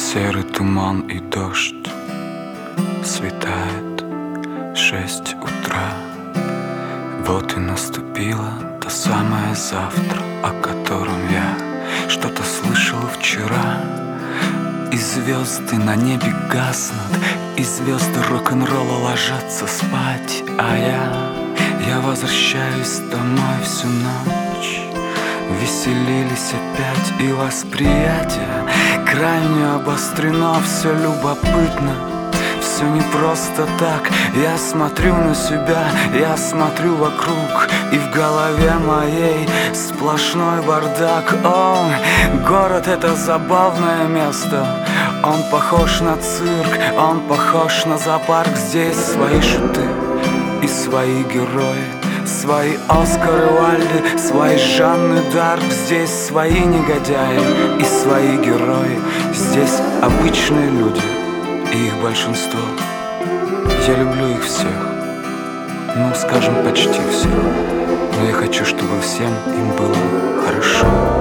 Серый туман и дождь. Светает 6 утра. Вот и наступило то самое завтра, о котором я что-то слышал вчера. И звезды на небе гаснут, и звезды рок-н-ролла ложатся спать. А я возвращаюсь домой всю ночь. Веселились опять, и восприятие крайне обострено. Все любопытно, все не просто так. Я смотрю на себя, я смотрю вокруг, и в голове моей сплошной бардак. О, город — это забавное место. Он похож на цирк, он похож на зоопарк. Здесь свои шуты и свои герои, свои Оскары Уальды, свои Жанны Дарк. Здесь свои негодяи и свои герои. Здесь обычные люди, и их большинство. Я люблю их всех, ну, скажем, почти всех. Но я хочу, чтобы всем им было хорошо.